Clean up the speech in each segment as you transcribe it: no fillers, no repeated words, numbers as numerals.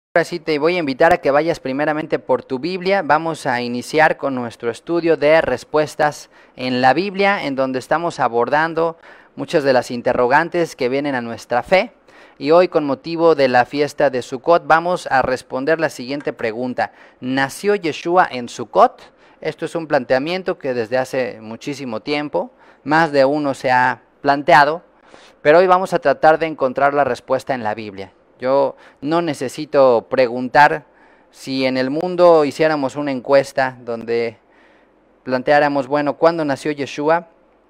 Ahora sí te voy a invitar a que vayas primeramente por tu Biblia. Vamos a iniciar con nuestro estudio de respuestas en la Biblia, en donde estamos abordando muchas de las interrogantes que vienen a nuestra fe. Y hoy, con motivo de la fiesta de Sukkot, vamos a responder la siguiente pregunta. ¿Nació Yeshua en Sukkot? Esto es un planteamiento que desde hace muchísimo tiempo, más de uno se ha planteado, pero hoy vamos a tratar de encontrar la respuesta en la Biblia. Yo no necesito preguntar si en el mundo hiciéramos una encuesta donde planteáramos, bueno, ¿cuándo nació Yeshua?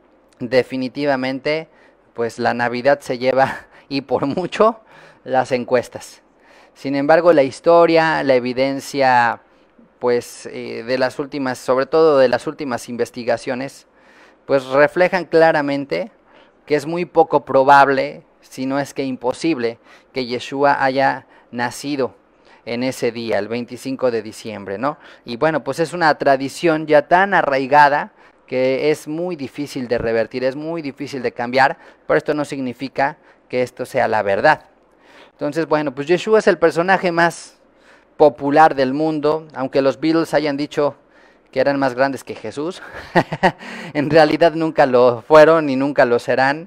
Definitivamente, pues la Navidad se lleva, y por mucho, las encuestas. Sin embargo, la historia, la evidencia, pues de las últimas, sobre todo de las últimas investigaciones, pues reflejan claramente que es muy poco probable, si no es que imposible, que Yeshua haya nacido en ese día, el 25 de diciembre, ¿no? Y bueno, pues es una tradición ya tan arraigada que es muy difícil de revertir, es muy difícil de cambiar, pero esto no significa que esto sea la verdad. Entonces, bueno, pues Yeshua es el personaje más popular del mundo, aunque los Beatles hayan dicho que eran más grandes que Jesús, en realidad nunca lo fueron y nunca lo serán.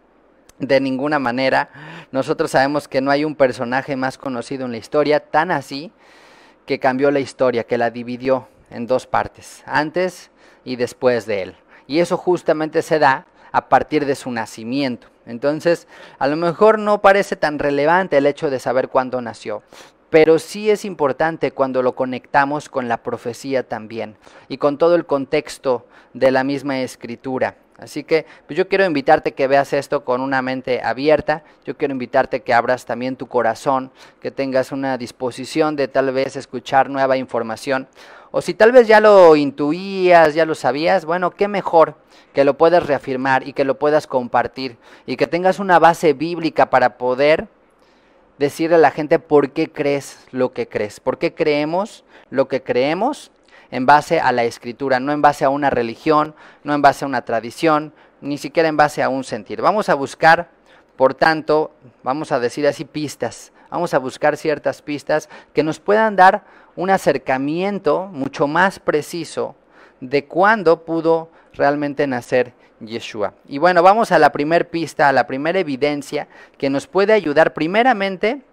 De ninguna manera. Nosotros sabemos que no hay un personaje más conocido en la historia, tan así que cambió la historia, que la dividió en dos partes, antes y después de él. Y eso justamente se da a partir de su nacimiento. Entonces, a lo mejor no parece tan relevante el hecho de saber cuándo nació, pero sí es importante cuando lo conectamos con la profecía también y con todo el contexto de la misma escritura. Así que pues yo quiero invitarte que veas esto con una mente abierta, yo quiero invitarte que abras también tu corazón, que tengas una disposición de tal vez escuchar nueva información, o si tal vez ya lo intuías, ya lo sabías, bueno, qué mejor que lo puedas reafirmar y que lo puedas compartir y que tengas una base bíblica para poder decirle a la gente por qué crees lo que crees, por qué creemos lo que creemos en base a la escritura, no en base a una religión, no en base a una tradición, ni siquiera en base a un sentir. Vamos a buscar, por tanto, vamos a decir así pistas, vamos a buscar ciertas pistas que nos puedan dar un acercamiento mucho más preciso de cuándo pudo realmente nacer Yeshua. Y bueno, vamos a la primera pista, a la primera evidencia que nos puede ayudar primeramente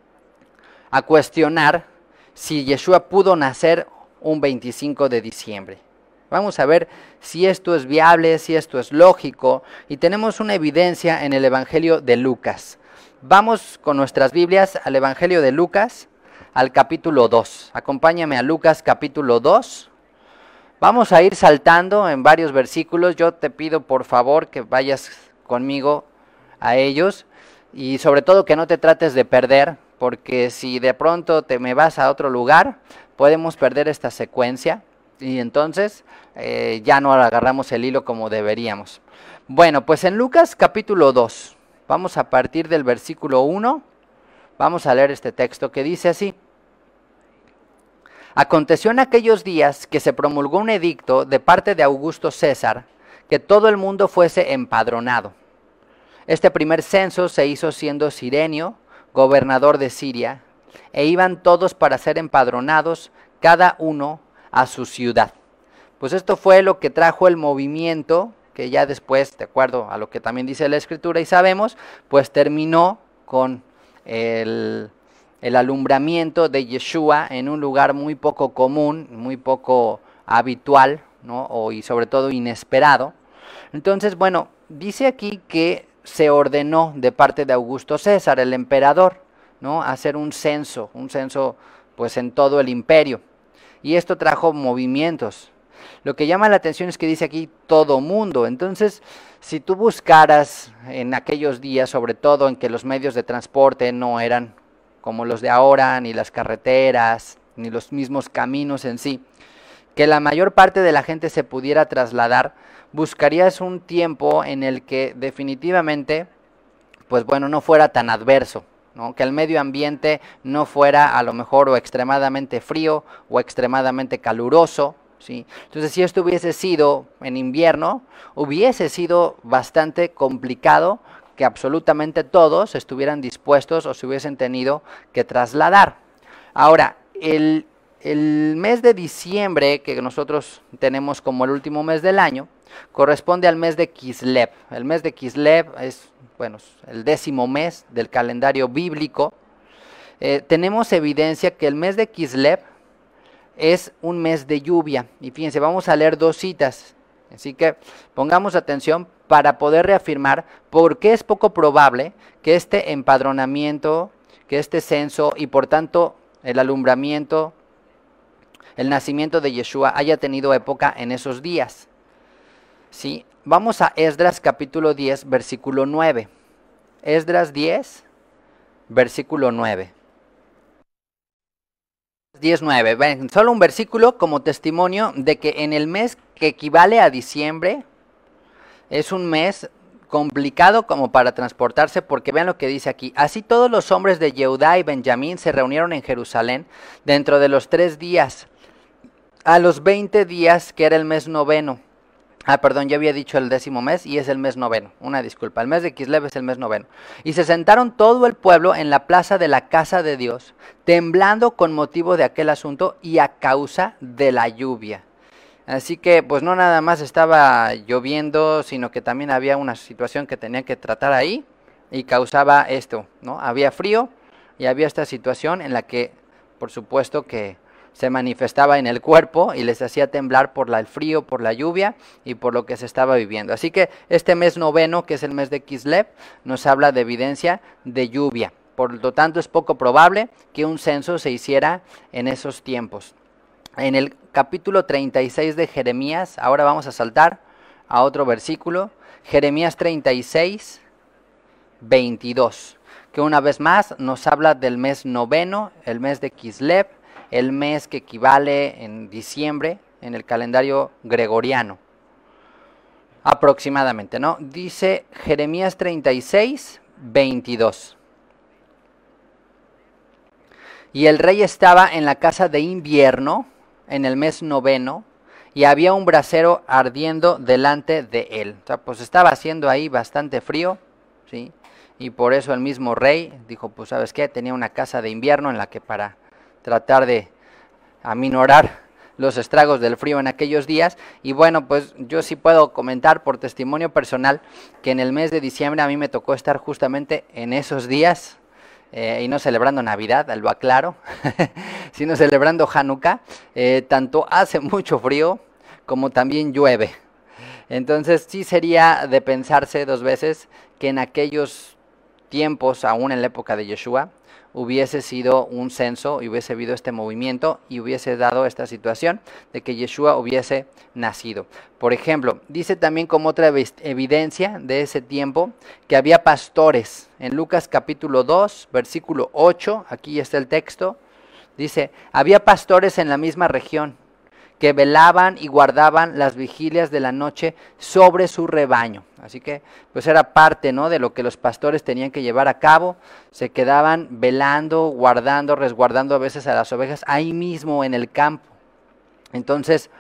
a cuestionar si Yeshua pudo nacer un 25 de diciembre. Vamos a ver si esto es viable, si esto es lógico, y tenemos una evidencia en el Evangelio de Lucas. Vamos con nuestras Biblias al Evangelio de Lucas, al capítulo 2. Acompáñame a Lucas capítulo 2. Vamos a ir saltando en varios versículos. Yo te pido por favor que vayas conmigo a ellos y sobre todo que no te trates de perder, porque si de pronto te me vas a otro lugar, podemos perder esta secuencia y entonces ya no agarramos el hilo como deberíamos. Bueno, pues en Lucas capítulo 2, vamos a partir del versículo 1, vamos a leer este texto que dice así. Aconteció en aquellos días que se promulgó un edicto de parte de Augusto César, que todo el mundo fuese empadronado. Este primer censo se hizo siendo Cirenio gobernador de Siria, e iban todos para ser empadronados, cada uno a su ciudad. Pues esto fue lo que trajo el movimiento, que ya después, de acuerdo a lo que también dice la Escritura y sabemos, pues terminó con el alumbramiento de Yeshua en un lugar muy poco común, muy poco habitual, ¿no? Y sobre todo inesperado. Entonces, bueno, dice aquí que se ordenó de parte de Augusto César, el emperador, ¿no? Hacer un censo pues en todo el imperio. Y esto trajo movimientos. Lo que llama la atención es que dice aquí todo mundo. Entonces, si tú buscaras en aquellos días, sobre todo en que los medios de transporte no eran como los de ahora, ni las carreteras, ni los mismos caminos en sí, que la mayor parte de la gente se pudiera trasladar, buscarías un tiempo en el que definitivamente, pues bueno, no fuera tan adverso, ¿no? Que el medio ambiente no fuera a lo mejor o extremadamente frío o extremadamente caluroso, ¿sí? Entonces, si esto hubiese sido en invierno, hubiese sido bastante complicado que absolutamente todos estuvieran dispuestos o se hubiesen tenido que trasladar. Ahora, el mes de diciembre, que nosotros tenemos como el último mes del año, corresponde al mes de Kislev. El mes de Kislev es, bueno, el 10º mes del calendario bíblico. Tenemos evidencia que el mes de Kislev es un mes de lluvia. Y fíjense, vamos a leer 2 citas. Así que pongamos atención para poder reafirmar por qué es poco probable que este empadronamiento, que este censo y por tanto el alumbramiento, el nacimiento de Yeshua haya tenido época en esos días. ¿Sí? Vamos a Esdras capítulo 10, versículo 9. Esdras 10, versículo 9. 10:9. Ven, solo un versículo como testimonio de que en el mes que equivale a diciembre es un mes complicado como para transportarse, porque vean lo que dice aquí. Así todos los hombres de Yehudá y Benjamín se reunieron en Jerusalén dentro de los 3 días, a los 20 días que era el mes noveno. Perdón, ya había dicho el 10º mes y es el mes noveno. Una disculpa, el mes de Kislev es el mes noveno. Y se sentaron todo el pueblo en la plaza de la casa de Dios, temblando con motivo de aquel asunto y a causa de la lluvia. Así que pues no nada más estaba lloviendo, sino que también había una situación que tenían que tratar ahí y causaba esto, ¿no? Había frío y había esta situación en la que, por supuesto que se manifestaba en el cuerpo y les hacía temblar por el frío, por la lluvia y por lo que se estaba viviendo. Así que este mes noveno, que es el mes de Kislev, nos habla de evidencia de lluvia. Por lo tanto, es poco probable que un censo se hiciera en esos tiempos. En el capítulo 36 de Jeremías, ahora vamos a saltar a otro versículo, Jeremías 36, 22, que una vez más nos habla del mes noveno, el mes de Kislev, el mes que equivale en diciembre en el calendario gregoriano, aproximadamente, ¿no? Dice Jeremías 36, 22. Y el rey estaba en la casa de invierno en el mes noveno y había un brasero ardiendo delante de él. O sea, pues estaba haciendo ahí bastante frío, ¿sí? Y por eso el mismo rey dijo, pues ¿sabes qué? Tenía una casa de invierno en la que para tratar de aminorar los estragos del frío en aquellos días. Y bueno, pues yo sí puedo comentar por testimonio personal que en el mes de diciembre a mí me tocó estar justamente en esos días, y no celebrando Navidad, lo aclaro, sino celebrando Hanukkah. Tanto hace mucho frío como también llueve. Entonces sí sería de pensarse 2 veces que en aquellos tiempos, aún en la época de Yeshua, hubiese sido un censo y hubiese habido este movimiento y hubiese dado esta situación de que Yeshua hubiese nacido. Por ejemplo, dice también como otra evidencia de ese tiempo que había pastores. En Lucas capítulo 2, versículo 8, aquí está el texto, dice, había pastores en la misma región que velaban y guardaban las vigilias de la noche sobre su rebaño. Así que pues era parte, ¿no?, de lo que los pastores tenían que llevar a cabo. Se quedaban velando, guardando, resguardando a veces a las ovejas ahí mismo en el campo. Entonces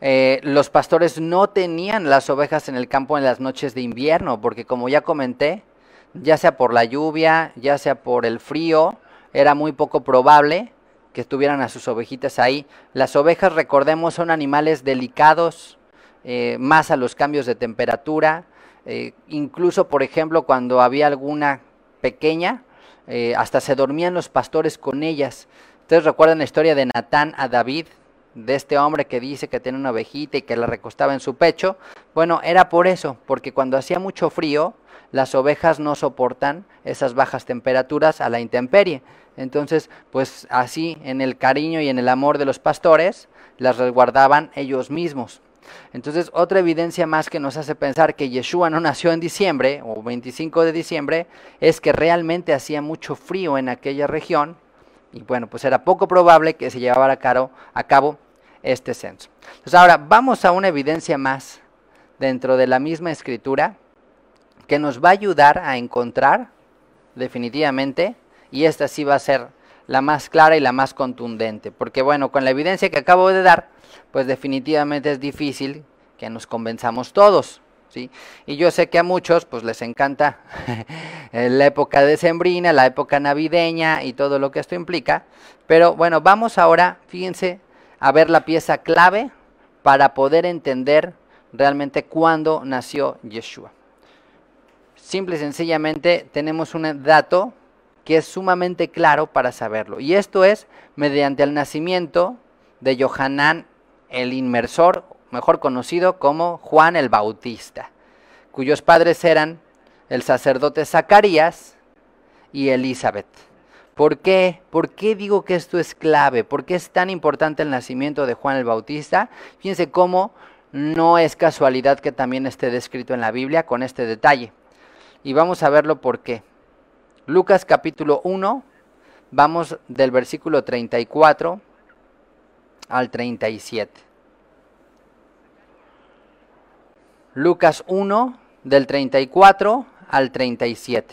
los pastores no tenían las ovejas en el campo en las noches de invierno, porque como ya comenté, ya sea por la lluvia, ya sea por el frío, era muy poco probable que tuvieran a sus ovejitas ahí. Las ovejas, recordemos, son animales delicados, más a los cambios de temperatura, incluso por ejemplo cuando había alguna pequeña, hasta se dormían los pastores con ellas. Ustedes recuerdan la historia de Natán a David, de este hombre que dice que tiene una ovejita y que la recostaba en su pecho. Bueno, era por eso, porque cuando hacía mucho frío, las ovejas no soportan esas bajas temperaturas a la intemperie. Entonces, pues así, en el cariño y en el amor de los pastores, las resguardaban ellos mismos. Entonces, otra evidencia más que nos hace pensar que Yeshua no nació en diciembre, o 25 de diciembre, es que realmente hacía mucho frío en aquella región, y bueno, pues era poco probable que se llevara a cabo este censo. Entonces, ahora vamos a una evidencia más dentro de la misma escritura, que nos va a ayudar a encontrar definitivamente, y esta sí va a ser la más clara y la más contundente, porque bueno, con la evidencia que acabo de dar, pues definitivamente es difícil que nos convenzamos todos. ¿sí? Y yo sé que a muchos pues les encanta la época decembrina, la época navideña y todo lo que esto implica, pero bueno, vamos ahora, fíjense, a ver la pieza clave para poder entender realmente cuándo nació Yeshua. Simple y sencillamente tenemos un dato que es sumamente claro para saberlo, y esto es mediante el nacimiento de Yohanan el Inmersor, mejor conocido como Juan el Bautista, cuyos padres eran el sacerdote Zacarías y Elizabeth. ¿Por qué? ¿Por qué digo que esto es clave? ¿Por qué es tan importante el nacimiento de Juan el Bautista? Fíjense cómo no es casualidad que también esté descrito en la Biblia con este detalle. Y vamos a verlo por qué. Lucas capítulo 1, vamos del versículo 34 al 37. Lucas 1, del 34 al 37.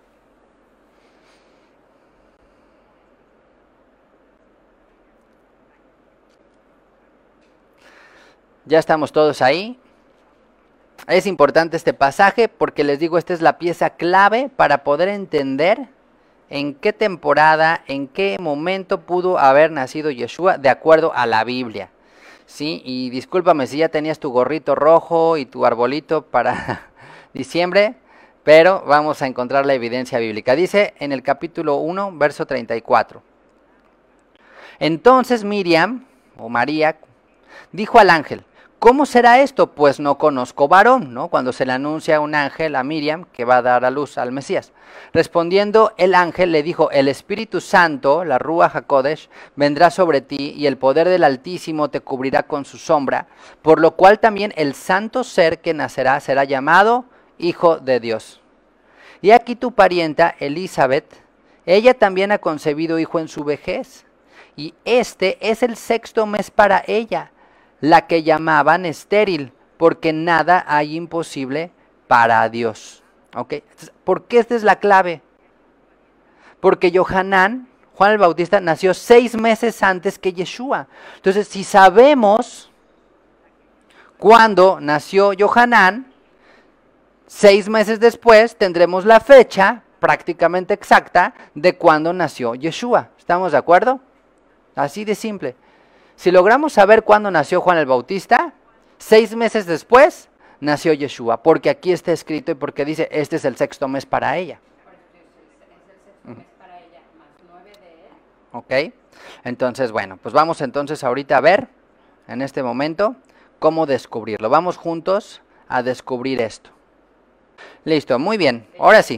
Ya estamos todos ahí. Es importante este pasaje porque les digo, esta es la pieza clave para poder entender en qué temporada, en qué momento pudo haber nacido Yeshua de acuerdo a la Biblia. Sí, y discúlpame si ya tenías tu gorrito rojo y tu arbolito para diciembre, pero vamos a encontrar la evidencia bíblica. Dice en el capítulo 1, verso 34. Entonces Miriam, o María, dijo al ángel: ¿cómo será esto? Pues no conozco varón, ¿no? Cuando se le anuncia a un ángel a Miriam que va a dar a luz al Mesías. Respondiendo el ángel le dijo: el Espíritu Santo, la Ruach HaKodesh, vendrá sobre ti y el poder del Altísimo te cubrirá con su sombra, por lo cual también el santo ser que nacerá será llamado Hijo de Dios. Y aquí tu parienta Elizabeth, ella también ha concebido hijo en su vejez, y este es el 6º mes para ella, la que llamaban estéril, porque nada hay imposible para Dios. ¿Ok? ¿Por qué esta es la clave? Porque Yohanan, Juan el Bautista, nació 6 meses antes que Yeshua. Entonces, si sabemos cuándo nació Yohanan, 6 meses después tendremos la fecha prácticamente exacta de cuándo nació Yeshua. ¿Estamos de acuerdo? Así de simple. Si logramos saber cuándo nació Juan el Bautista, 6 meses después nació Yeshua, porque aquí está escrito y porque dice, este es el 6º mes para ella. Es el 6º mes para ella, más 9 de él. Ok, entonces bueno, pues vamos entonces ahorita a ver, en este momento, cómo descubrirlo. Vamos juntos a descubrir esto. Listo, muy bien, ahora sí.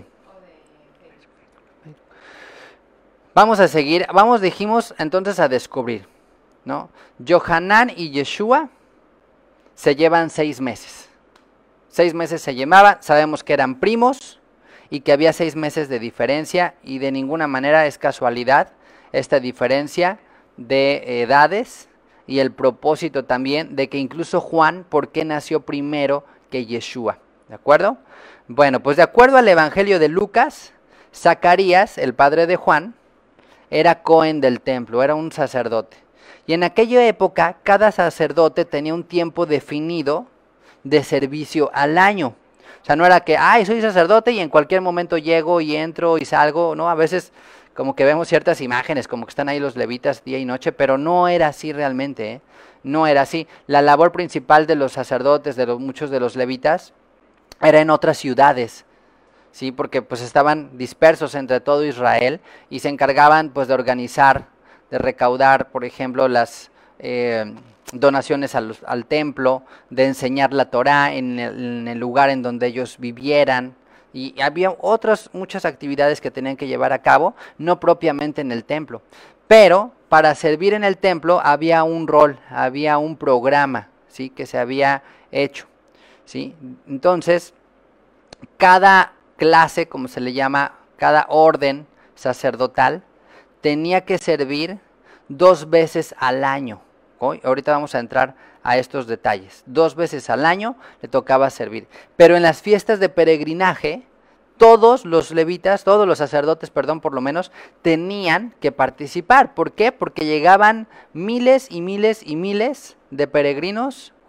Vamos a seguir, dijimos entonces a descubrir, ¿no? Yohanan y Yeshua se llevan 6 meses. 6 meses se llevaban, sabemos que eran primos y que había 6 meses de diferencia, y de ninguna manera es casualidad esta diferencia de edades, y el propósito también de que incluso Juan, ¿por qué nació primero que Yeshua? ¿De acuerdo? Bueno, pues de acuerdo al Evangelio de Lucas, Zacarías, el padre de Juan, era cohen del templo, era un sacerdote. Y en aquella época, cada sacerdote tenía un tiempo definido de servicio al año. O sea, no era que, ay, soy sacerdote y en cualquier momento llego y entro y salgo, ¿no? A veces como que vemos ciertas imágenes, como que están ahí los levitas día y noche, pero no era así realmente, ¿eh? No era así. La labor principal de los sacerdotes, muchos de los levitas, era en otras ciudades, ¿sí? Porque pues estaban dispersos entre todo Israel y se encargaban pues de organizar, de recaudar, por ejemplo, las donaciones al templo, de enseñar la Torá en el lugar en donde ellos vivieran, y había otras muchas actividades que tenían que llevar a cabo, no propiamente en el templo, pero para servir en el templo había un rol, había un programa, ¿sí? Que se había hecho, ¿sí? Entonces, cada clase, como se le llama, cada orden sacerdotal, tenía que servir 2 veces al año. Ahorita vamos a entrar a estos detalles. 2 veces al año le tocaba servir. Pero en las fiestas de peregrinaje, todos los levitas, todos los sacerdotes, perdón, por lo menos, tenían que participar. ¿Por qué? Porque llegaban miles y miles y miles de peregrinos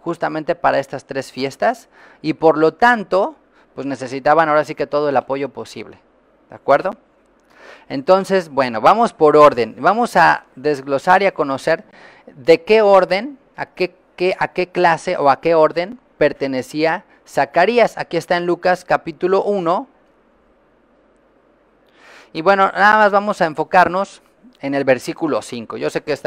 justamente para estas 3 fiestas y por lo tanto, pues necesitaban ahora sí que todo el apoyo posible. ¿De acuerdo? Entonces, bueno, vamos por orden. Vamos a desglosar y a conocer de qué orden, a qué clase o a qué orden pertenecía Zacarías. Aquí está en Lucas capítulo 1. Y bueno, nada más vamos a enfocarnos en el versículo 5. Yo sé que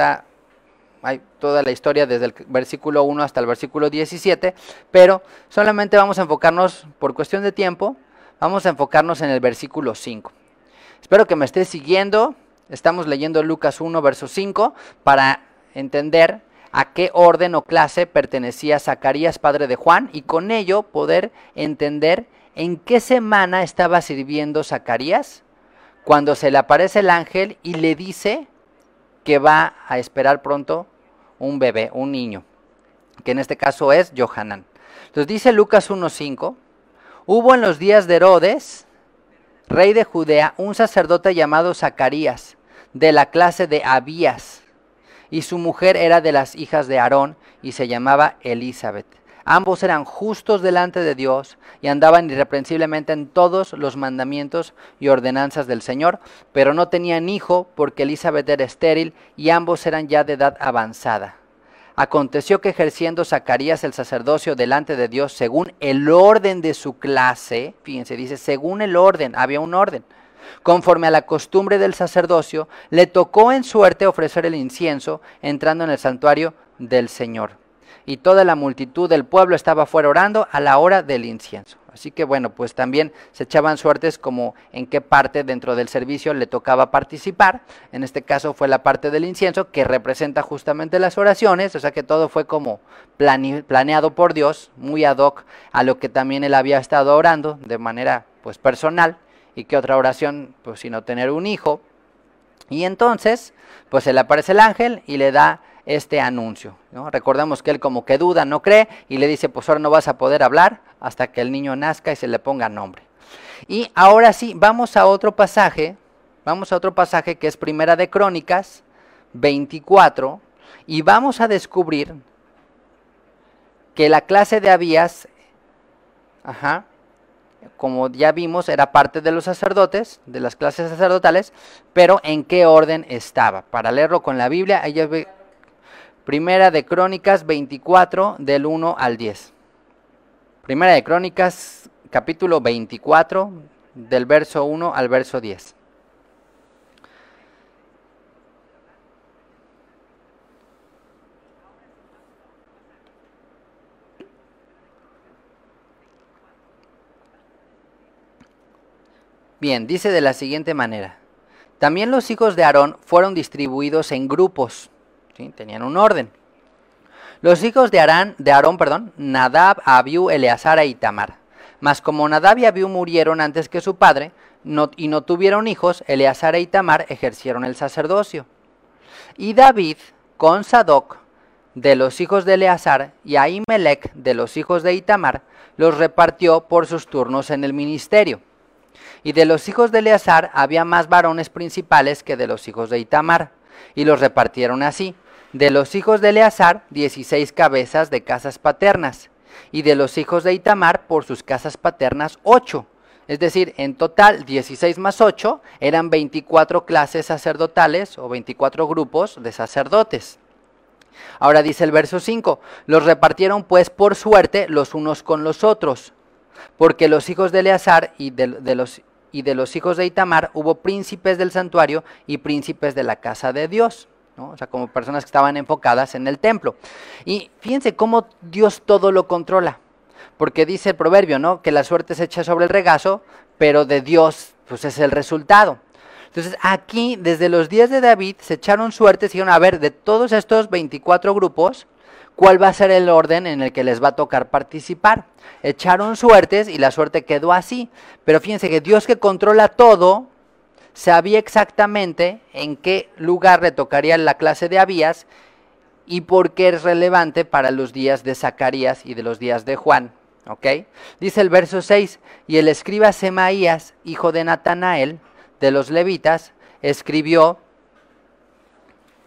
hay toda la historia desde el versículo 1 hasta el versículo 17, pero solamente vamos a enfocarnos, por cuestión de tiempo, vamos a enfocarnos en el versículo 5. Espero que me estés siguiendo. Estamos leyendo Lucas 1, verso 5, para entender a qué orden o clase pertenecía Zacarías, padre de Juan, y con ello poder entender en qué semana estaba sirviendo Zacarías cuando se le aparece el ángel y le dice que va a esperar pronto un bebé, un niño, que en este caso es Johanán. Entonces dice Lucas 1:5, hubo en los días de Herodes, rey de Judea, un sacerdote llamado Zacarías, de la clase de Abías, y su mujer era de las hijas de Aarón, y se llamaba Elizabeth. Ambos eran justos delante de Dios y andaban irreprensiblemente en todos los mandamientos y ordenanzas del Señor, pero no tenían hijo porque Elizabeth era estéril y ambos eran ya de edad avanzada. Aconteció que ejerciendo Zacarías el sacerdocio delante de Dios según el orden de su clase, fíjense, dice según el orden, había un orden, conforme a la costumbre del sacerdocio, le tocó en suerte ofrecer el incienso entrando en el santuario del Señor. Y toda la multitud del pueblo estaba fuera orando a la hora del incienso. Así que bueno, pues también se echaban suertes como en qué parte dentro del servicio le tocaba participar. En este caso fue la parte del incienso, que representa justamente las oraciones, o sea que todo fue como planeado por Dios, muy ad hoc a lo que también él había estado orando de manera pues personal. Y qué otra oración, pues sino tener un hijo. Y entonces, pues se le aparece el ángel y le da este anuncio, ¿no? Recordemos que él como que duda, no cree, y le dice, pues ahora no vas a poder hablar hasta que el niño nazca y se le ponga nombre. Y ahora sí, vamos a otro pasaje que es Primera de Crónicas 24, y vamos a descubrir que la clase de Abías, como ya vimos, era parte de los sacerdotes, de las clases sacerdotales, pero en qué orden estaba. Para leerlo con la Biblia, ahí ve Primera de Crónicas 24, del 1 al 10. Primera de Crónicas, capítulo 24, del verso 1 al verso 10. Bien, dice de la siguiente manera. También los hijos de Aarón fueron distribuidos en grupos, ¿sí? Tenían un orden. Los hijos de Aarón, Nadab, Abiú, Eleazar e Itamar. Mas como Nadab y Abiú murieron antes que su padre, y no tuvieron hijos, Eleazar e Itamar ejercieron el sacerdocio. Y David, con Sadoc, de los hijos de Eleazar, y Ahimelech, de los hijos de Itamar, los repartió por sus turnos en el ministerio. Y de los hijos de Eleazar había más varones principales que de los hijos de Itamar, y los repartieron así. De los hijos de Eleazar, 16 cabezas de casas paternas, y de los hijos de Itamar, por sus casas paternas, 8. Es decir, en total, 16 más 8, eran 24 clases sacerdotales, o 24 grupos de sacerdotes. Ahora dice el verso 5, los repartieron pues por suerte los unos con los otros, porque los hijos de Eleazar y de los hijos de Itamar hubo príncipes del santuario y príncipes de la casa de Dios, ¿no? O sea, como personas que estaban enfocadas en el templo. Y fíjense cómo Dios todo lo controla, porque dice el proverbio, ¿no? Que la suerte se echa sobre el regazo, pero de Dios pues es el resultado. Entonces aquí, desde los días de David, se echaron suertes y dijeron, a ver, de todos estos 24 grupos, ¿cuál va a ser el orden en el que les va a tocar participar? Echaron suertes y la suerte quedó así. Pero fíjense que Dios, que controla todo, sabía exactamente en qué lugar le tocaría la clase de Abías y por qué es relevante para los días de Zacarías y de los días de Juan. ¿Ok? Dice el verso 6, y el escriba Semaías, hijo de Natanael, de los levitas, escribió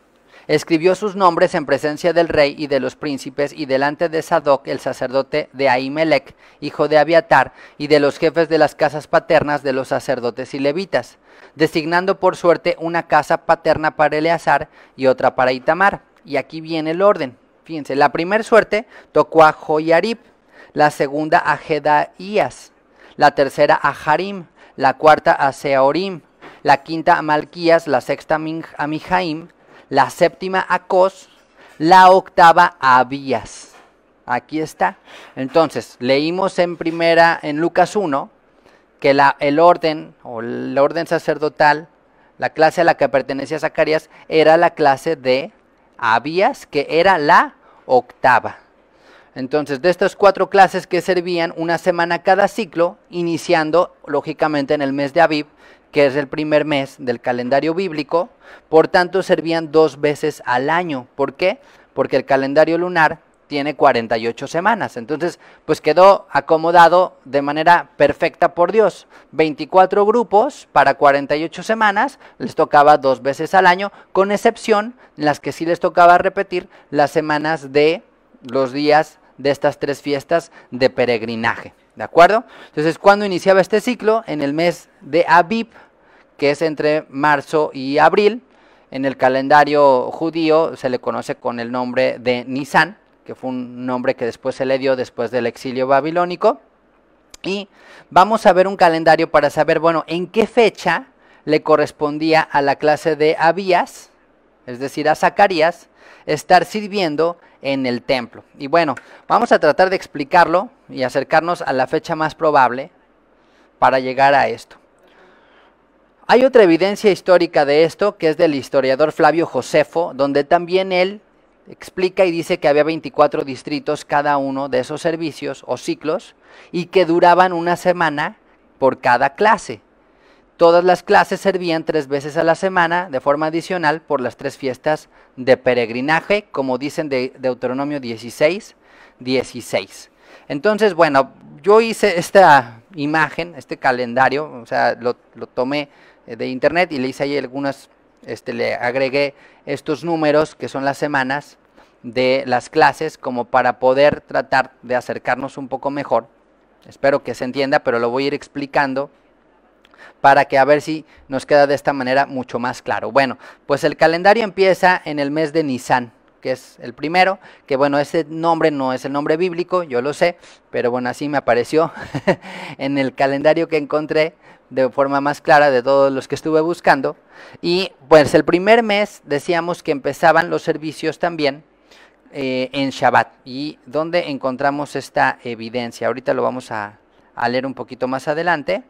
escribió sus nombres en presencia del rey y de los príncipes y delante de Sadoc, el sacerdote, de Ahimelech, hijo de Abiatar, y de los jefes de las casas paternas de los sacerdotes y levitas, designando por suerte una casa paterna para Eleazar y otra para Itamar. Y aquí viene el orden. Fíjense, la primera suerte tocó a Joiarib, la segunda a Jedaías, la tercera a Harim, la cuarta a Seorim, la quinta a Malquías, la sexta a Mijaim, la séptima a Cos, la octava a Abías. Aquí está. Entonces, leímos en Lucas 1, que el orden sacerdotal, la clase a la que pertenecía Zacarías, era la clase de Abías, que era la octava. Entonces, de estas 4 clases que servían una semana cada ciclo, iniciando lógicamente en el mes de Abib, que es el primer mes del calendario bíblico, por tanto servían 2 veces al año. ¿Por qué? Porque el calendario lunar tiene 48 semanas, entonces pues quedó acomodado de manera perfecta por Dios. 24 grupos para 48 semanas, les tocaba 2 veces al año, con excepción en las que sí les tocaba repetir las semanas de los días de estas 3 fiestas de peregrinaje. ¿De acuerdo? Entonces, ¿cuándo iniciaba este ciclo? En el mes de Abib, que es entre marzo y abril. En el calendario judío se le conoce con el nombre de Nisan, que fue un nombre que después se le dio después del exilio babilónico. Y vamos a ver un calendario para saber, bueno, en qué fecha le correspondía a la clase de Abías, es decir, a Zacarías, estar sirviendo en el templo. Y bueno, vamos a tratar de explicarlo y acercarnos a la fecha más probable para llegar a esto. Hay otra evidencia histórica de esto, que es del historiador Flavio Josefo, donde también él explica y dice que había 24 distritos cada uno de esos servicios o ciclos y que duraban una semana por cada clase. Todas las clases servían 3 veces a la semana de forma adicional por las 3 fiestas de peregrinaje, como dicen de Deuteronomio 16:16. Entonces, bueno, yo hice esta imagen, este calendario, o sea, lo tomé de internet y le hice ahí algunas, le agregué estos números que son las semanas de las clases, como para poder tratar de acercarnos un poco mejor. Espero que se entienda, pero lo voy a ir explicando para que a ver si nos queda de esta manera mucho más claro. Bueno, pues el calendario empieza en el mes de Nisan, que es el primero, que bueno, ese nombre no es el nombre bíblico, yo lo sé, pero bueno, así me apareció en el calendario que encontré de forma más clara de todos los que estuve buscando. Y pues el primer mes decíamos que empezaban los servicios también en Shabbat. ¿Y dónde encontramos esta evidencia? Ahorita lo vamos a leer un poquito más adelante.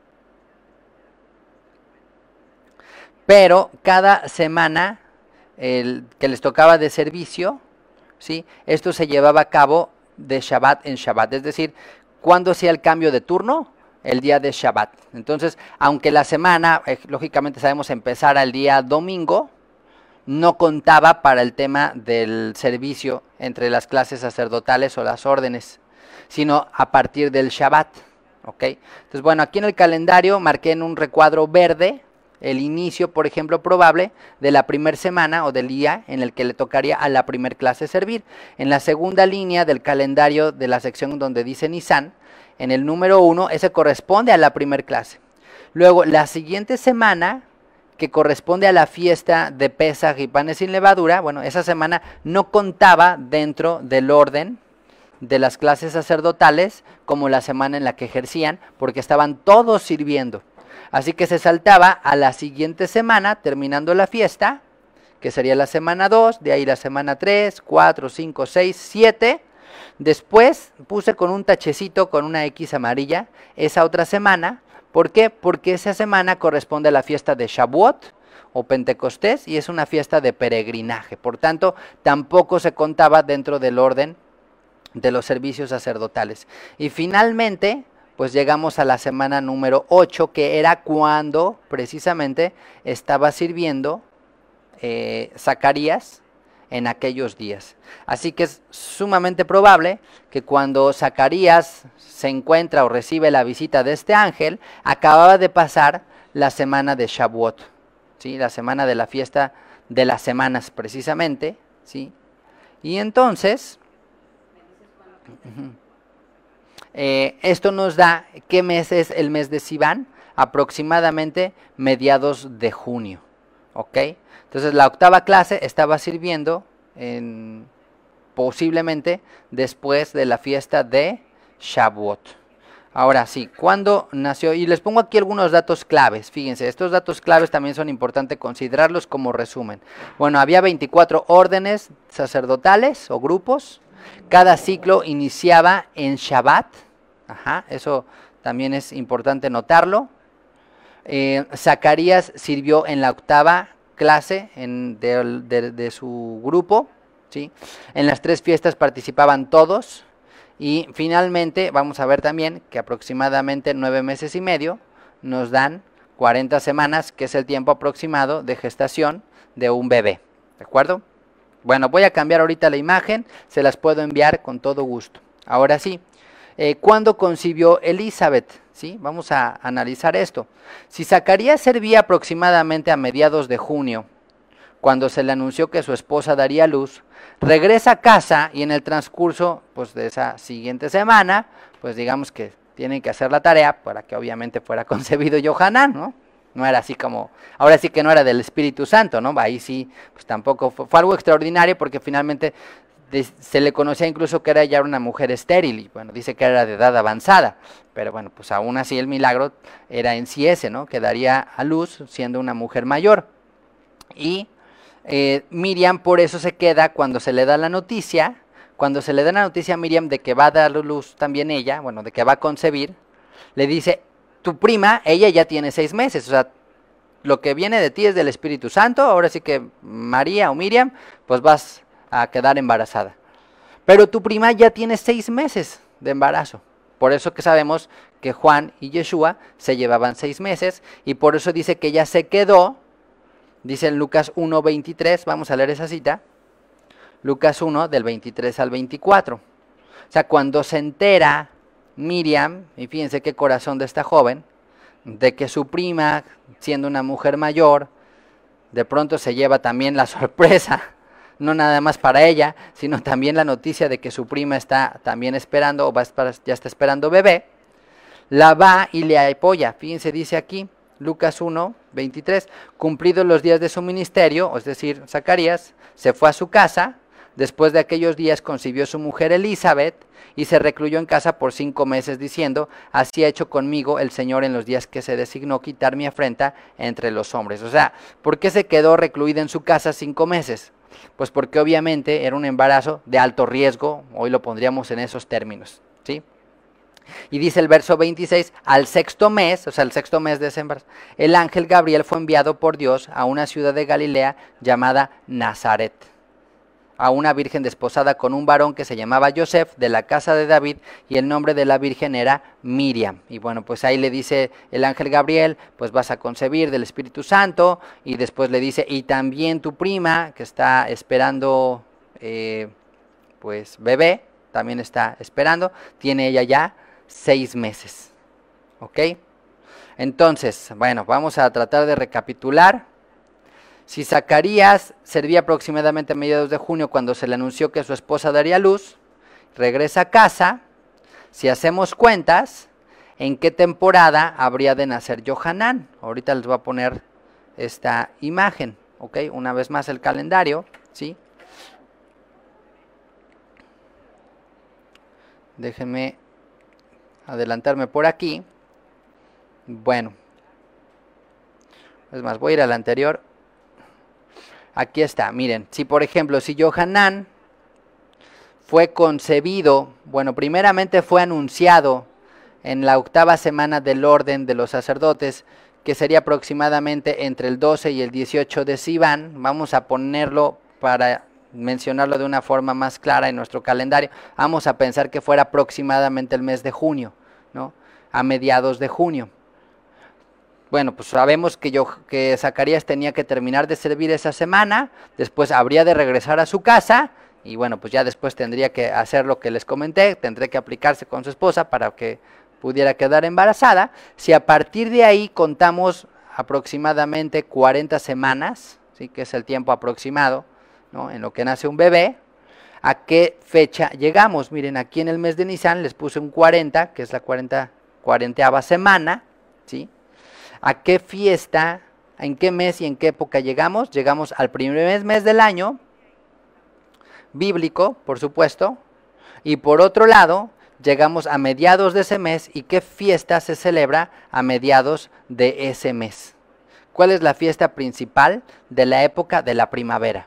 Pero cada semana que les tocaba de servicio, ¿sí?, esto se llevaba a cabo de Shabbat en Shabbat, es decir, ¿cuándo hacía el cambio de turno? El día de Shabbat. Entonces, aunque la semana, lógicamente sabemos, empezara el día domingo, no contaba para el tema del servicio entre las clases sacerdotales o las órdenes, sino a partir del Shabbat. ¿Ok? Entonces, bueno, aquí en el calendario marqué en un recuadro verde el inicio, por ejemplo, probable de la primera semana o del día en el que le tocaría a la primer clase servir. En la segunda línea del calendario de la sección donde dice Nisan, en el número 1, ese corresponde a la primer clase. Luego, la siguiente semana, que corresponde a la fiesta de Pesaj y panes sin levadura, bueno, esa semana no contaba dentro del orden de las clases sacerdotales como la semana en la que ejercían, porque estaban todos sirviendo. Así que se saltaba a la siguiente semana, terminando la fiesta, que sería la semana 2, de ahí la semana 3, 4, 5, 6, 7. Después puse con un tachecito, con una X amarilla, esa otra semana. ¿Por qué? Porque esa semana corresponde a la fiesta de Shavuot o Pentecostés y es una fiesta de peregrinaje. Por tanto, tampoco se contaba dentro del orden de los servicios sacerdotales. Y finalmente, pues llegamos a la semana número 8, que era cuando precisamente estaba sirviendo Zacarías en aquellos días. Así que es sumamente probable que cuando Zacarías se encuentra o recibe la visita de este ángel, acababa de pasar la semana de Shavuot, ¿sí? La semana de la fiesta de las semanas, precisamente, ¿sí? Y entonces, esto nos da, ¿qué mes es el mes de Sivan? Aproximadamente mediados de junio, ¿ok? Entonces la octava clase estaba sirviendo posiblemente después de la fiesta de Shavuot. Ahora sí, ¿cuándo nació? Y les pongo aquí algunos datos claves. Fíjense, estos datos claves también son importantes considerarlos como resumen. Bueno, había 24 órdenes sacerdotales o grupos. Cada ciclo iniciaba en Shabbat. Ajá, eso también es importante notarlo. Zacarías sirvió en la octava clase de su grupo, ¿sí? En las 3 fiestas participaban todos. Y finalmente vamos a ver también que aproximadamente 9 meses y medio nos dan 40 semanas, que es el tiempo aproximado de gestación de un bebé, ¿de acuerdo? Bueno, voy a cambiar ahorita la imagen, se las puedo enviar con todo gusto. Ahora sí, ¿cuándo concibió Elizabeth? ¿Sí? Vamos a analizar esto. Si Zacarías servía aproximadamente a mediados de junio, cuando se le anunció que su esposa daría luz, regresa a casa y en el transcurso pues, de esa siguiente semana, pues digamos que tienen que hacer la tarea para que obviamente fuera concebido Yohanan, ¿no? No era así como, ahora sí que no era del Espíritu Santo, ¿no? Ahí sí, pues tampoco fue algo extraordinario porque finalmente se le conocía incluso que era ya una mujer estéril y bueno, dice que era de edad avanzada, pero bueno, pues aún así el milagro era en sí ese, ¿no? Que daría a luz siendo una mujer mayor. Y Miriam por eso se queda cuando se le da la noticia, a Miriam de que va a dar luz también ella, bueno, de que va a concebir, le dice, tu prima, ella ya tiene 6 meses, o sea, lo que viene de ti es del Espíritu Santo, ahora sí que María o Miriam, pues vas a quedar embarazada. Pero tu prima ya tiene 6 meses de embarazo, por eso que sabemos que Juan y Yeshua se llevaban 6 meses, y por eso dice que ella se quedó. Dice en Lucas 1:23, vamos a leer esa cita, Lucas 1 del 23 al 24. O sea, cuando se entera Miriam, y fíjense qué corazón de esta joven, de que su prima, siendo una mujer mayor, de pronto se lleva también la sorpresa, no nada más para ella, sino también la noticia de que su prima está también esperando, o ya está esperando bebé, la va y le apoya. Fíjense, dice aquí, Lucas 1:23, cumplidos los días de su ministerio, es decir, Zacarías, se fue a su casa, después de aquellos días concibió su mujer Elizabeth, y se recluyó en casa por 5 meses, diciendo, así ha hecho conmigo el Señor en los días que se designó quitar mi afrenta entre los hombres. O sea, ¿por qué se quedó recluida en su casa 5 meses? Pues porque obviamente era un embarazo de alto riesgo, hoy lo pondríamos en esos términos, ¿sí? Y dice el verso 26, al 6.º mes, o sea, el 6.º mes de ese embarazo, el ángel Gabriel fue enviado por Dios a una ciudad de Galilea llamada Nazaret, a una virgen desposada con un varón que se llamaba Joseph, de la casa de David, y el nombre de la virgen era Miriam. Y bueno, pues ahí le dice el ángel Gabriel, pues vas a concebir del Espíritu Santo, y después le dice, y también tu prima, que está esperando, pues bebé, también está esperando, tiene ella ya 6 meses, ¿ok? Entonces, bueno, vamos a tratar de recapitular. Si Zacarías servía aproximadamente a mediados de junio cuando se le anunció que su esposa daría luz, regresa a casa, si hacemos cuentas, ¿en qué temporada habría de nacer Yohanan? Ahorita les voy a poner esta imagen, ¿ok? Una vez más el calendario, ¿sí? Déjenme adelantarme por aquí. Bueno, es más, voy a ir al anterior. Aquí está, miren, si por ejemplo, si Yohanan fue concebido, bueno, primeramente fue anunciado en la 8ª semana del orden de los sacerdotes, que sería aproximadamente entre el 12 y el 18 de Sivan, vamos a ponerlo para mencionarlo de una forma más clara en nuestro calendario, vamos a pensar que fuera aproximadamente el mes de junio, ¿no? A mediados de junio. Bueno, pues sabemos que Zacarías tenía que terminar de servir esa semana, después habría de regresar a su casa, y bueno, pues ya después tendría que hacer lo que les comenté, tendría que aplicarse con su esposa para que pudiera quedar embarazada. Si a partir de ahí contamos aproximadamente 40 semanas, ¿sí? Que es el tiempo aproximado, ¿no? En lo que nace un bebé. ¿A qué fecha llegamos? Miren, aquí en el mes de Nisan les puse un 40, que es la 40ª semana, ¿sí? ¿A qué fiesta, en qué mes y en qué época llegamos? Llegamos al primer mes del año, bíblico, por supuesto, y por otro lado, llegamos a mediados de ese mes, y ¿qué fiesta se celebra a mediados de ese mes? ¿Cuál es la fiesta principal de la época de la primavera?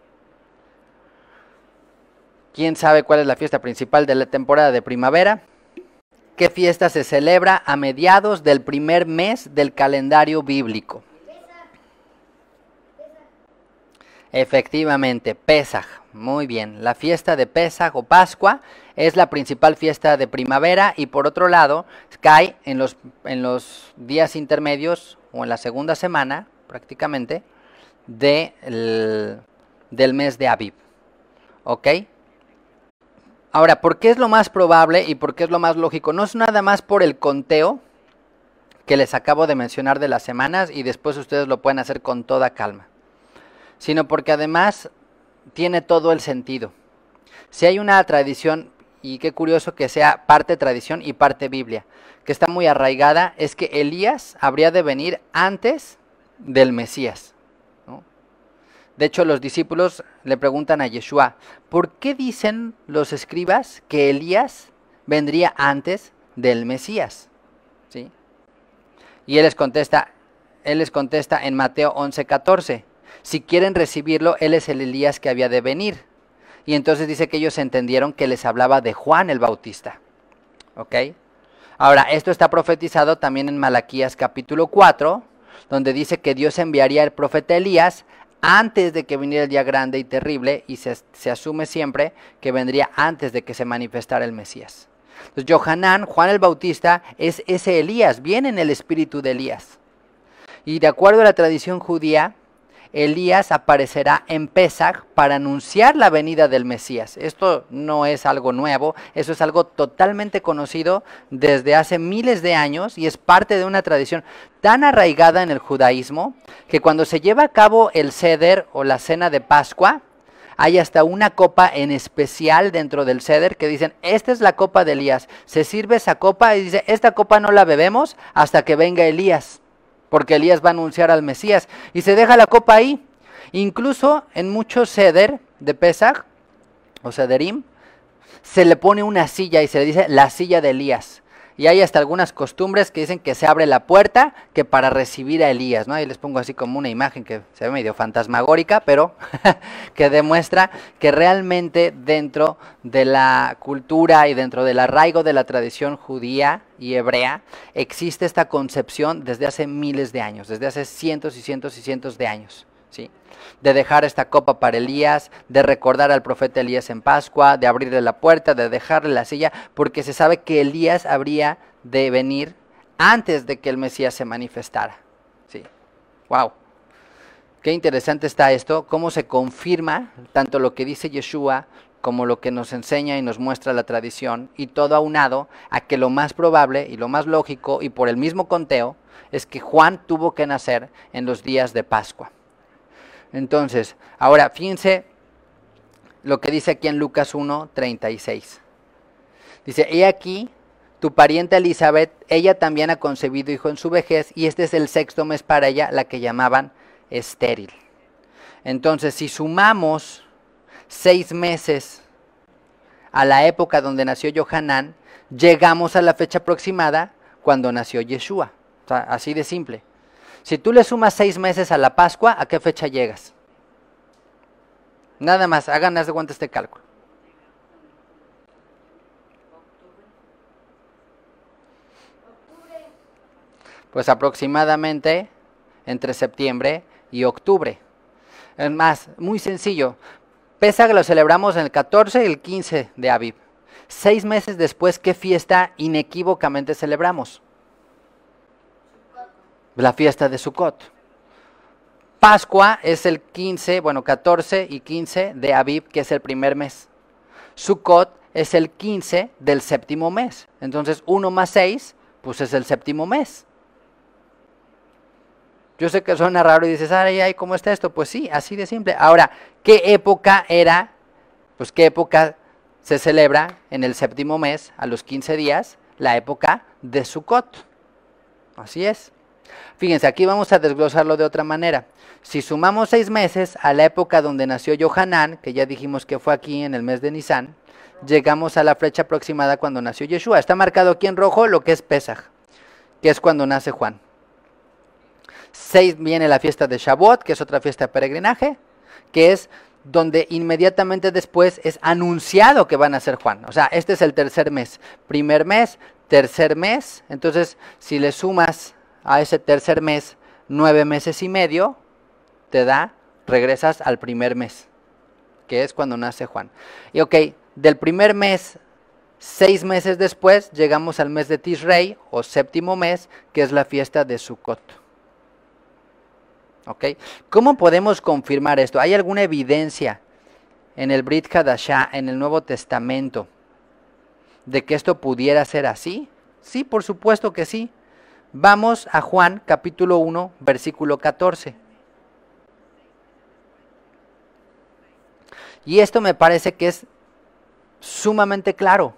¿Quién sabe cuál es la fiesta principal de la temporada de primavera? ¿Qué fiesta se celebra a mediados del primer mes del calendario bíblico? Efectivamente, Pesaj. Muy bien, la fiesta de Pesaj o Pascua es la principal fiesta de primavera, y por otro lado cae en los días intermedios o en la segunda semana prácticamente del mes de Abib. ¿Ok? Ahora, ¿por qué es lo más probable y por qué es lo más lógico? No es nada más por el conteo que les acabo de mencionar de las semanas, y después ustedes lo pueden hacer con toda calma, sino porque además tiene todo el sentido. Si hay una tradición, y qué curioso que sea parte tradición y parte Biblia, que está muy arraigada, es que Elías habría de venir antes del Mesías, ¿no? De hecho, los discípulos le preguntan a Yeshua, ¿por qué dicen los escribas que Elías vendría antes del Mesías? ¿Sí? Y él les contesta en Mateo 11:14, si quieren recibirlo, él es el Elías que había de venir. Y entonces dice que ellos entendieron que les hablaba de Juan el Bautista. ¿Ok? Ahora, esto está profetizado también en Malaquías capítulo 4, donde dice que Dios enviaría al profeta Elías antes de que viniera el día grande y terrible, y se asume siempre que vendría antes de que se manifestara el Mesías. Entonces, Yohanan, Juan el Bautista, es ese Elías, viene en el espíritu de Elías. Y de acuerdo a la tradición judía, Elías aparecerá en Pesaj para anunciar la venida del Mesías. Esto no es algo nuevo, eso es algo totalmente conocido desde hace miles de años, y es parte de una tradición tan arraigada en el judaísmo que cuando se lleva a cabo el Seder o la cena de Pascua, hay hasta una copa en especial dentro del Seder que dicen, esta es la copa de Elías. Se sirve esa copa y dice, esta copa no la bebemos hasta que venga Elías, porque Elías va a anunciar al Mesías, y se deja la copa ahí. Incluso en muchos Seder de Pesaj o Sederim se le pone una silla y se le dice la silla de Elías. Y hay hasta algunas costumbres que dicen que se abre la puerta que para recibir a Elías, ¿no? Ahí les pongo así como una imagen que se ve medio fantasmagórica, pero que demuestra que realmente dentro de la cultura y dentro del arraigo de la tradición judía y hebrea existe esta concepción desde hace miles de años, desde hace cientos y cientos y cientos de años, ¿sí? De dejar esta copa para Elías, de recordar al profeta Elías en Pascua, de abrirle la puerta, de dejarle la silla, porque se sabe que Elías habría de venir antes de que el Mesías se manifestara. Sí. Wow. Qué interesante está esto, cómo se confirma tanto lo que dice Yeshua como lo que nos enseña y nos muestra la tradición, y todo aunado a que lo más probable y lo más lógico, y por el mismo conteo, es que Juan tuvo que nacer en los días de Pascua. Entonces, ahora fíjense lo que dice aquí en Lucas 1:36. Dice, he aquí, tu pariente Elizabeth, ella también ha concebido hijo en su vejez, y este es el 6º mes para ella, la que llamaban estéril. Entonces, si sumamos 6 meses a la época donde nació Yohanan, llegamos a la fecha aproximada cuando nació Yeshua. O sea, así de simple. Si tú le sumas 6 meses a la Pascua, ¿a qué fecha llegas? Nada más, haz de cuenta este cálculo. Pues aproximadamente entre septiembre y octubre. Es más, muy sencillo. Pesaj lo celebramos en el 14 y el 15 de Abib. 6 meses después, ¿qué fiesta inequívocamente celebramos? La fiesta de Sukkot. Pascua es el 14 y 15 de Abib, que es el primer mes. Sukkot es el 15 del 7º mes. Entonces 1 más 6, pues es el 7º mes. Yo sé que suena raro y dices, ay, ¿cómo está esto? Pues sí, así de simple. Ahora, ¿qué época era? Pues qué época se celebra en el séptimo mes, a los 15 días, la época de Sukkot. Así es. Fíjense, aquí vamos a desglosarlo de otra manera. Si sumamos 6 meses a la época donde nació Yohanan, que ya dijimos que fue aquí en el mes de Nisan, llegamos a la fecha aproximada cuando nació Yeshua. Está marcado aquí en rojo lo que es Pesaj, que es cuando nace Juan. 6 viene la fiesta de Shavuot, que es otra fiesta de peregrinaje, que es donde inmediatamente después es anunciado que va a nacer Juan. O sea, este es el tercer mes. Primer mes, tercer mes. Entonces, si le sumas a ese tercer mes 9 meses y medio, te da, regresas al primer mes, que es cuando nace Juan. Y ok, del primer mes, 6 meses después, llegamos al mes de Tishrei, o séptimo mes, que es la fiesta de Sukkot. ¿Okay? ¿Cómo podemos confirmar esto? ¿Hay alguna evidencia en el Brit Hadashah, en el Nuevo Testamento, de que esto pudiera ser así? Sí, por supuesto que sí. Vamos a Juan capítulo 1, versículo 14. Y esto me parece que es sumamente claro.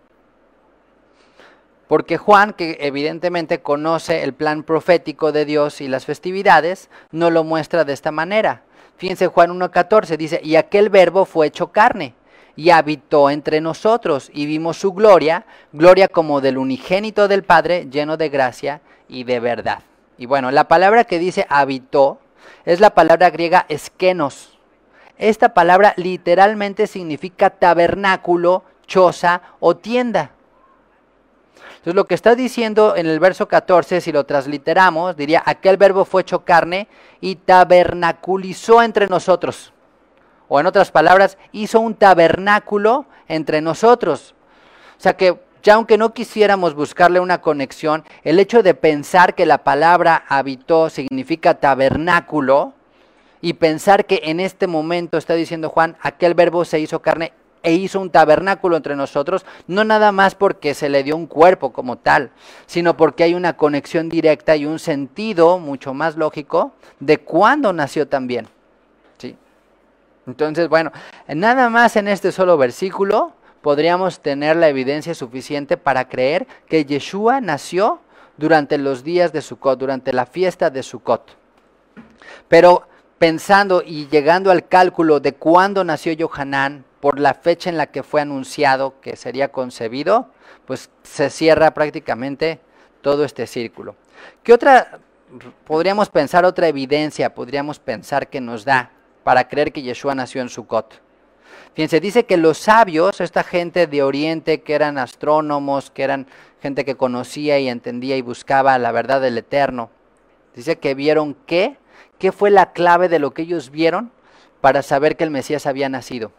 Porque Juan, que evidentemente conoce el plan profético de Dios y las festividades, no lo muestra de esta manera. Fíjense, Juan 1:14 dice, y aquel verbo fue hecho carne, y habitó entre nosotros, y vimos su gloria, gloria como del unigénito del Padre, lleno de gracia y de verdad. Y bueno, la palabra que dice habitó, es la palabra griega eskenos. Esta palabra literalmente significa tabernáculo, choza o tienda. Entonces lo que está diciendo en el verso 14, si lo transliteramos, diría, aquel verbo fue hecho carne y tabernaculizó entre nosotros. O en otras palabras, hizo un tabernáculo entre nosotros. O sea que ya aunque no quisiéramos buscarle una conexión, el hecho de pensar que la palabra habitó significa tabernáculo, y pensar que en este momento está diciendo Juan, aquel verbo se hizo carne e hizo un tabernáculo entre nosotros, no nada más porque se le dio un cuerpo como tal, sino porque hay una conexión directa y un sentido mucho más lógico de cuándo nació también. ¿Sí? Entonces, bueno, nada más en este solo versículo podríamos tener la evidencia suficiente para creer que Yeshua nació durante los días de Sukkot, durante la fiesta de Sukkot. Pero pensando y llegando al cálculo de cuándo nació Yohanan, por la fecha en la que fue anunciado que sería concebido, pues se cierra prácticamente todo este círculo. ¿Qué otra, podríamos pensar otra evidencia, podríamos pensar que nos da para creer que Yeshua nació en Sukkot? Fíjense, dice que los sabios, esta gente de Oriente que eran astrónomos, que eran gente que conocía y entendía y buscaba la verdad del Eterno, dice que vieron ¿qué fue la clave de lo que ellos vieron para saber que el Mesías había nacido?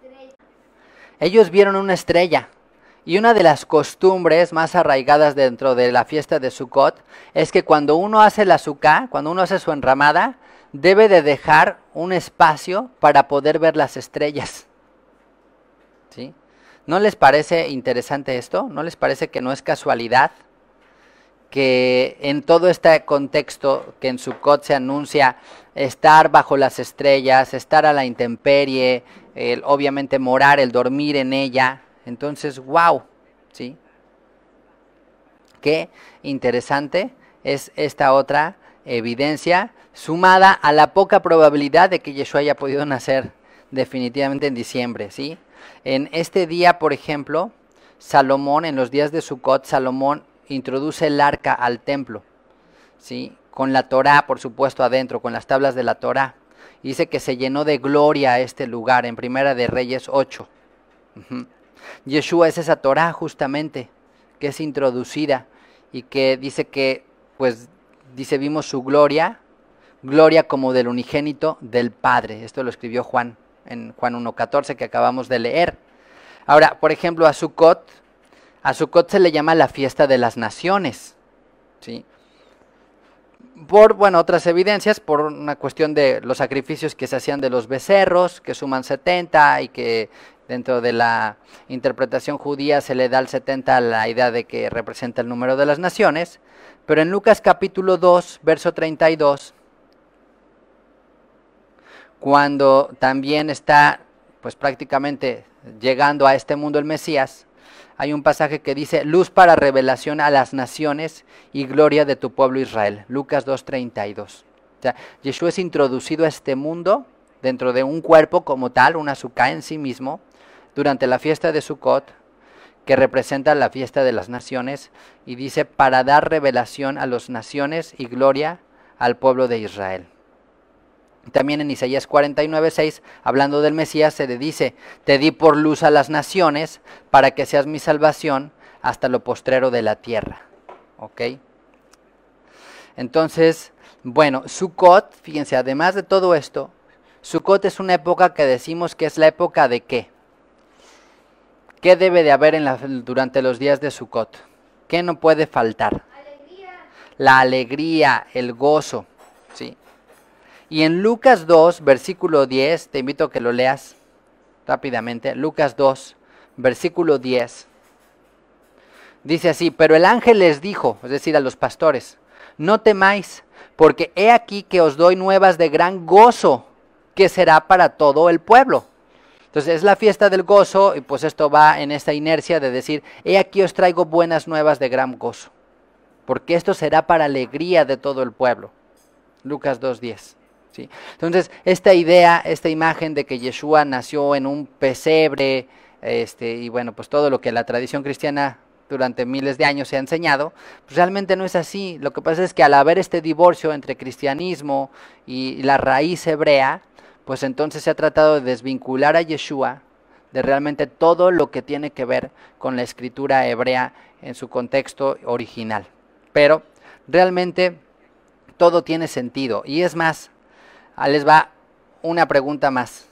Ellos vieron una estrella, y una de las costumbres más arraigadas dentro de la fiesta de Sukkot es que cuando uno hace la sukkah, cuando uno hace su enramada, debe de dejar un espacio para poder ver las estrellas. ¿Sí? ¿No les parece interesante esto? ¿No les parece que no es casualidad que en todo este contexto que en Sukkot se anuncia estar bajo las estrellas, estar a la intemperie, obviamente morar, el dormir en ella? Entonces, wow, ¿sí? Qué interesante es esta otra evidencia, sumada a la poca probabilidad de que Yeshua haya podido nacer definitivamente en diciembre, ¿sí? En este día, por ejemplo, Salomón, en los días de Sukkot, Salomón introduce el arca al templo, ¿sí? Con la Torá, por supuesto, adentro, con las tablas de la Torá. Dice que se llenó de gloria este lugar, en Primera de Reyes 8. Yeshua es esa Torá justamente, que es introducida, y que dice que, pues, dice, vimos su gloria, gloria como del unigénito del Padre. Esto lo escribió Juan, en Juan 1:14, que acabamos de leer. Ahora, por ejemplo, a Sukkot se le llama la fiesta de las naciones, ¿sí? Por, bueno, otras evidencias, por una cuestión de los sacrificios que se hacían de los becerros, que suman 70, y que dentro de la interpretación judía se le da al 70 la idea de que representa el número de las naciones. Pero en Lucas capítulo 2, verso 32, cuando también está pues prácticamente llegando a este mundo el Mesías, hay un pasaje que dice, luz para revelación a las naciones y gloria de tu pueblo Israel. Lucas 2:32. O sea, Yeshua es introducido a este mundo dentro de un cuerpo como tal, una sukkah en sí mismo, durante la fiesta de Sukkot, que representa la fiesta de las naciones, y dice, para dar revelación a las naciones y gloria al pueblo de Israel. También en Isaías 49:6, hablando del Mesías, se le dice, te di por luz a las naciones, para que seas mi salvación hasta lo postrero de la tierra. ¿Ok? Entonces, bueno, Sukkot, fíjense, además de todo esto, Sukkot es una época que decimos que es la época de ¿qué? ¿Qué debe de haber durante los días de Sukkot? ¿Qué no puede faltar? Alegría. La alegría, el gozo, ¿sí? Y en Lucas 2, versículo 10, te invito a que lo leas rápidamente. Lucas 2, versículo 10. Dice así, pero el ángel les dijo, es decir, a los pastores, no temáis, porque he aquí que os doy nuevas de gran gozo, que será para todo el pueblo. Entonces es la fiesta del gozo, y pues esto va en esta inercia de decir, he aquí os traigo buenas nuevas de gran gozo, porque esto será para alegría de todo el pueblo. Lucas 2:10. ¿Sí? Entonces, esta idea, esta imagen de que Yeshua nació en un pesebre, y bueno, pues todo lo que la tradición cristiana durante miles de años se ha enseñado, pues realmente no es así. Lo que pasa es que al haber este divorcio entre cristianismo y la raíz hebrea, pues entonces se ha tratado de desvincular a Yeshua de realmente todo lo que tiene que ver con la escritura hebrea en su contexto original. Pero realmente todo tiene sentido. Y es más, les va una pregunta más.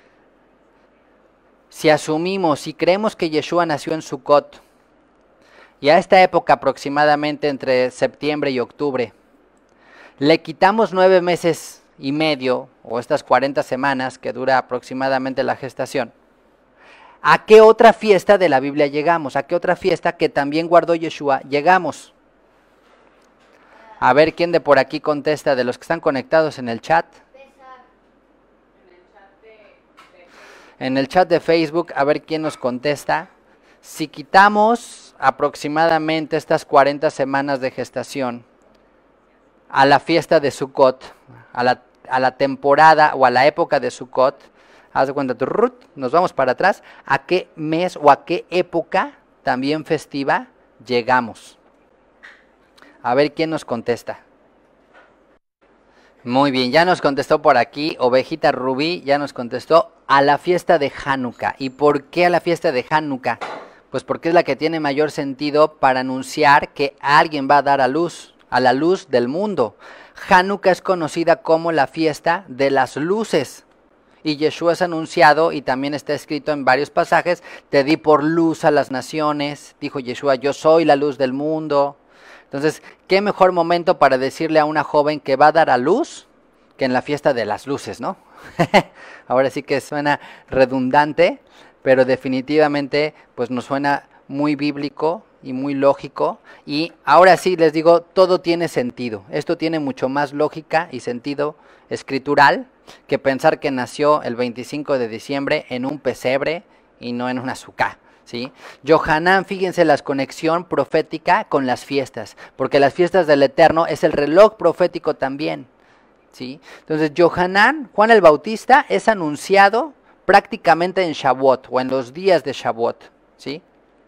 Si asumimos, si creemos que Yeshua nació en Sukkot, y a esta época aproximadamente entre septiembre y octubre, le quitamos 9 meses y medio, o estas 40 semanas que dura aproximadamente la gestación, ¿a qué otra fiesta de la Biblia llegamos? ¿A qué otra fiesta que también guardó Yeshua llegamos? A ver quién de por aquí contesta, de los que están conectados en el chat. En el chat de Facebook, a ver quién nos contesta. Si quitamos aproximadamente estas 40 semanas de gestación a la fiesta de Sukkot, a la temporada o a la época de Sukkot, haz de cuenta, nos vamos para atrás, ¿a qué mes o a qué época también festiva llegamos? A ver quién nos contesta. Muy bien, ya nos contestó por aquí, Ovejita Rubí ya nos contestó a la fiesta de Hanukkah. ¿Y por qué a la fiesta de Hanukkah? Pues porque es la que tiene mayor sentido para anunciar que alguien va a dar a la luz del mundo. Hanukkah es conocida como la fiesta de las luces. Y Yeshua es anunciado, y también está escrito en varios pasajes, te di por luz a las naciones, dijo Yeshua, yo soy la luz del mundo. Entonces, ¿qué mejor momento para decirle a una joven que va a dar a luz que en la fiesta de las luces, ¿no? Ahora sí que suena redundante, pero definitivamente pues nos suena muy bíblico y muy lógico. Y ahora sí les digo, todo tiene sentido. Esto tiene mucho más lógica y sentido escritural que pensar que nació el 25 de diciembre en un pesebre y no en una sukkah. ¿Sí? Yohanan, fíjense la conexión profética con las fiestas, porque las fiestas del Eterno es el reloj profético también, ¿sí? Entonces Yohanan, Juan el Bautista, es anunciado prácticamente en Shavuot o en los días de Shavuot, ¿sí?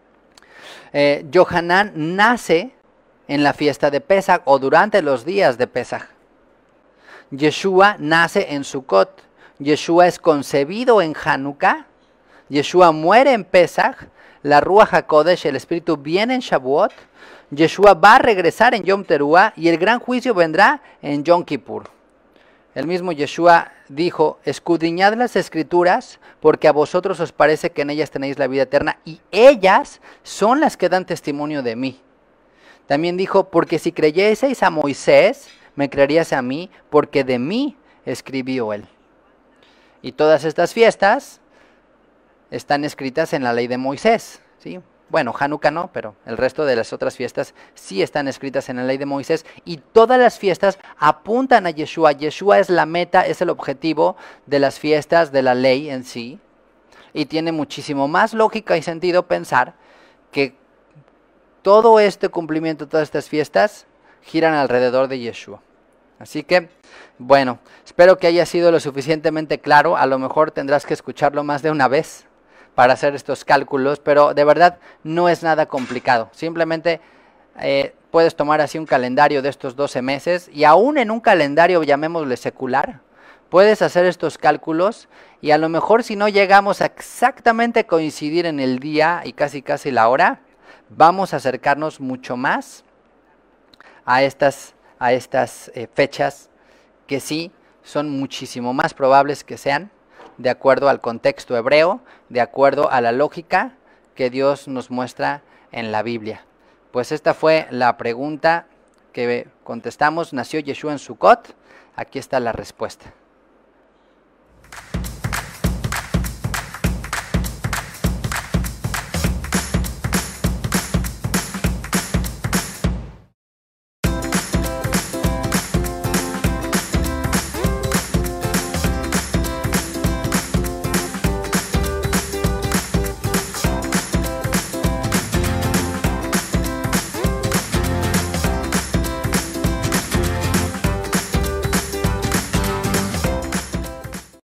Yohanan nace en la fiesta de Pesaj o durante los días de Pesaj. Yeshua nace en Sukkot. Yeshua es concebido en Hanukkah. Yeshua muere en Pesaj, la Ruach HaKodesh, el Espíritu, viene en Shavuot. Yeshua va a regresar en Yom Teruah y el gran juicio vendrá en Yom Kippur. El mismo Yeshua dijo, escudriñad las Escrituras, porque a vosotros os parece que en ellas tenéis la vida eterna, y ellas son las que dan testimonio de mí. También dijo, porque si creyeseis a Moisés, me creerías a mí, porque de mí escribió él. Y todas estas fiestas están escritas en la ley de Moisés, ¿sí? Bueno, Hanukkah no, pero el resto de las otras fiestas sí están escritas en la ley de Moisés y todas las fiestas apuntan a Yeshua. Yeshua es la meta, es el objetivo de las fiestas, de la ley en sí. Y tiene muchísimo más lógica y sentido pensar que todo este cumplimiento, todas estas fiestas giran alrededor de Yeshua. Así que, bueno, espero que haya sido lo suficientemente claro. A lo mejor tendrás que escucharlo más de una vez para hacer estos cálculos, pero de verdad no es nada complicado. Simplemente puedes tomar así un calendario de estos 12 meses y aún en un calendario, llamémosle secular, puedes hacer estos cálculos y a lo mejor si no llegamos a exactamente coincidir en el día y casi la hora, vamos a acercarnos mucho más a estas fechas que sí son muchísimo más probables que sean de acuerdo al contexto hebreo, de acuerdo a la lógica que Dios nos muestra en la Biblia. Pues esta fue la pregunta que contestamos. ¿Nació Yeshua en Sucot? Aquí está la respuesta.